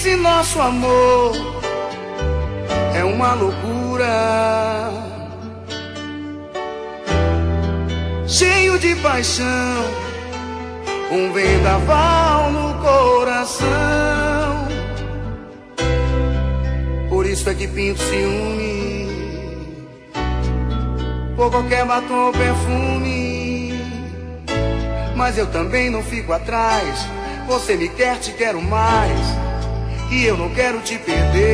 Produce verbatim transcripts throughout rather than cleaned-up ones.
Esse nosso amor é uma loucura, cheio de paixão, um vendaval no coração. Por isso é que pinto ciúme por qualquer batom ou perfume. Mas eu também não fico atrás. Você me quer, te quero mais, e eu não quero te perder.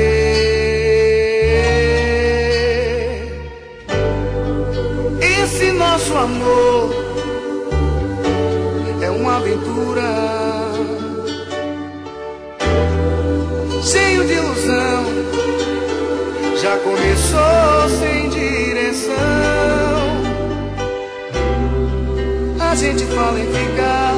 Esse nosso amor é uma aventura, cheio de ilusão. Já começou sem direção. A gente fala em ficar,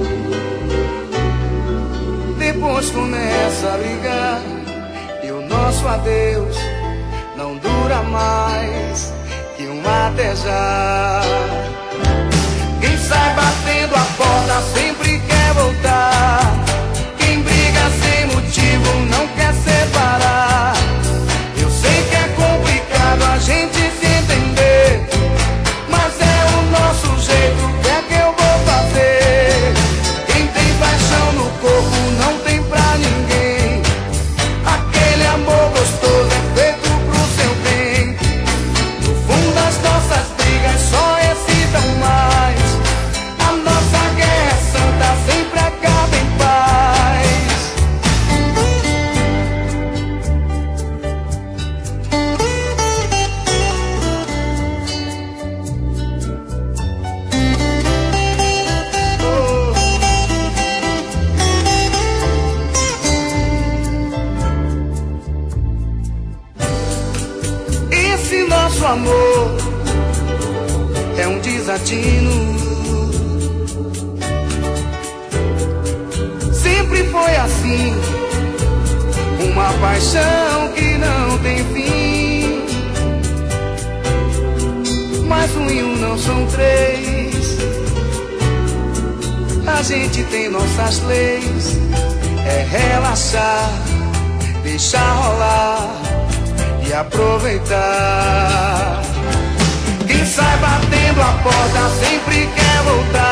depois começa a ligar, e o nosso adeus não dura mais que um até já. Quem sai batendo a porta sempre quer voltar. Quem briga sem motivo não quer separar. Eu sei que é complicado a gente se entender, mas é o nosso jeito, o que é que eu vou fazer? Quem tem paixão no corpo não tem pra ninguém. Aquele amor gostoso é feito pro seu bem. No fundo as nossas brigas só excitam mais. A nossa guerra santa sempre acaba em paz. Oh. Esse nosso amor é um desatino. Sempre foi assim, uma paixão que não tem fim. Mas um e um não são três. A gente tem nossas leis. É relaxar, deixar rolar e aproveitar. Quem sai batendo a porta sempre quer voltar.